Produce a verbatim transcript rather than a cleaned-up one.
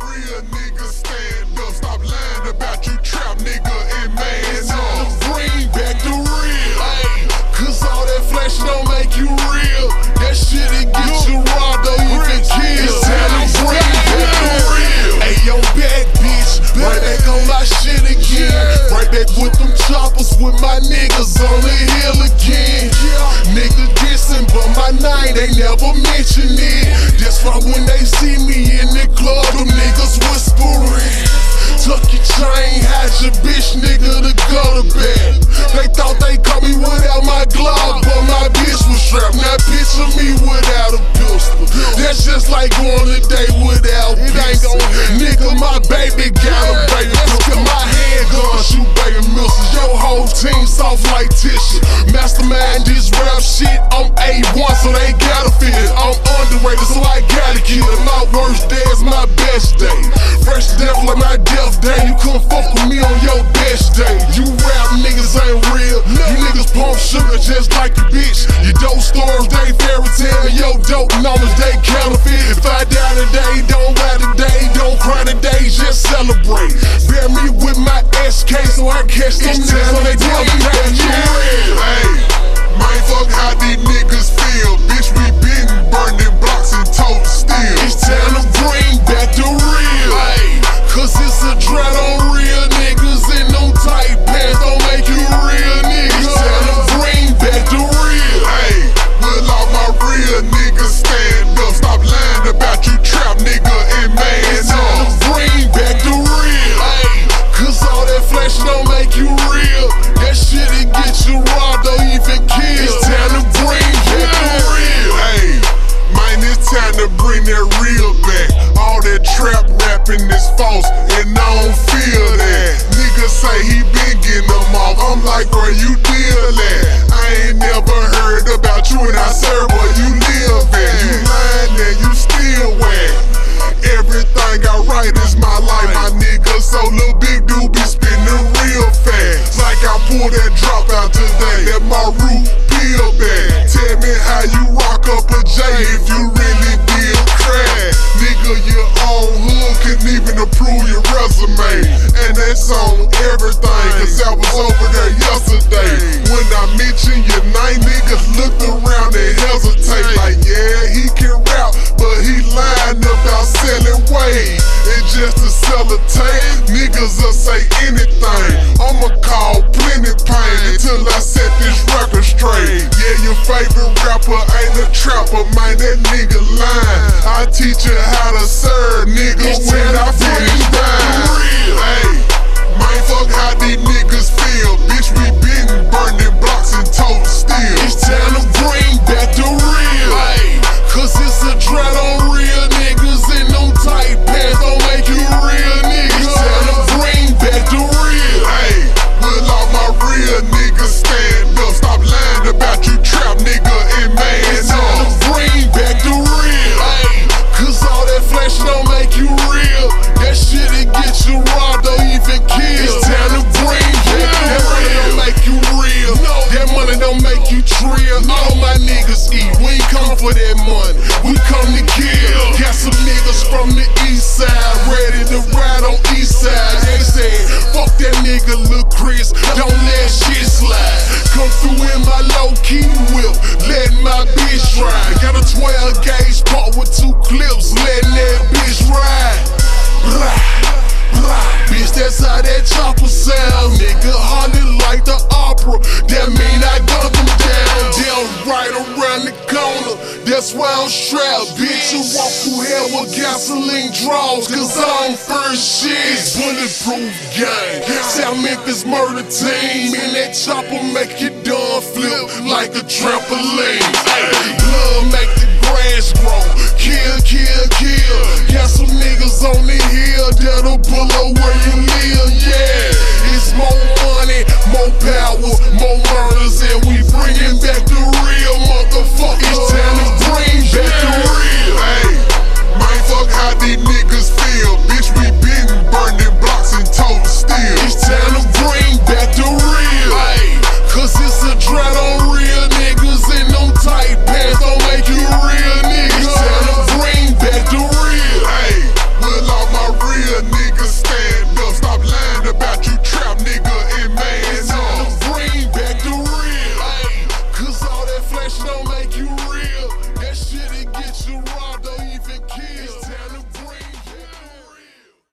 real nigga stand up. Stop lying about you trap nigga and man up. Bring back the real, ay, cause all that flash don't make you real. That shit it get you robbed or even killed. It's time to bring back the real. Hey, yo, back bitch, right back on my shit again. Right back with them choppers with my niggas on the hill again. Nigga dissing, but my name they never mention it. That's why when they see me in the club, them niggas whispering. Tuck your chain, hide your bitch, nigga, the gutter bag. They thought they caught me without my glove, but my bitch was strapped. Now picture me without a pistol. That's just like going a day without pistol. Nigga, my baby got a baby pistol. My handgun shoot baby missiles. Your whole team soft like tissue. Mastermind this rap shit, I'm A one, so they gotta fit it. I'm underrated, so I gotta kill it. My worst day is my best day. Fresh to death like my death day. You couldn't fuck with me on your best day. You rap niggas ain't real. You niggas pump sugar just like a bitch. Your dope stores, they fairy tale. Your dope numbers, they counterfeit. If I die today, don't lie today. Don't cry today, just celebrate. Bear me with my S K so I catch them niggas when they tell me that you real. Hey, man, fuck how these niggas feel. Bitch, we been burning blocks and told steel. It's time to bring back the real, ay, cause it's a drought on real niggas and them tight pants don't make you real niggas. It's time to bring back the real. Hey, will all my real niggas stand up? Stop lying about you trap nigga and man It's time up. to bring back the real, ay, cause all that flash don't make you real. That shit it get you robbed or even killed. It's time to bring back the real. Hey, man, it's time to bring that real back. All that trap rapping is false, and I don't feel that. Niggas say he been getting them off. I'm like, where you deal at? I ain't never heard about you, and I serve where you live at. You lying and you still whack. Everything I write is my life, my nigga. So Lil Big Dude be spinning real fast. Like I pulled that drop out today, that my root peel back. Tell me how you rock up a J if you really did crack. Nigga, your own hood couldn't even approve your resume. And that's on everything, cause I was over there yesterday. When I mentioned your name, niggas looked around and hesitate. Like, yeah, he can rap, but he lying about selling weight. And just to sell a tape, niggas will say anything. I'ma call plenty pain until I set this record straight. Yeah, your favorite rapper ain't a trapper, man, that nigga lying. I teach you how to serve, nigga, It's when time I to bring finish back the dying. real. Hey, man, fuck how these niggas feel. Bitch, we been burning blocks and told steel. It's time to bring back the real, ay, cause it's a drought on real niggas and them tight pants don't make you real niggas. It's time to bring back the real. Hey, will all my real niggas stand up? Stop lying about you trap nigga and man It's time up. to bring back the real, ay, cause all that flash don't make you real. That shit it get you robbed or even killed. It's time to bring back the real. That money don't make you real. That money don't make you trill. All my niggas eat. We ain't come for that money. We come to kill. Got some niggas from the east side ready to ride on east side. They said, fuck that nigga Lil Chris. Don't let shit slide. Come through in my low-key whip, letting my bitch ride. Got a twelve gauge part with two clips, letting that bitch ride. Blah, blah. Bitch, that's how that chopper sound. Nigga, hardly like the opera. That mean I gun them down. Down right around the corner. That's why I'm strapped. Bitch, you walk through hell with gasoline draws. Cause I'm first shit. It's bulletproof gang. South Memphis murder team. And that chopper make you done flip like a trampoline. Ay, blood make the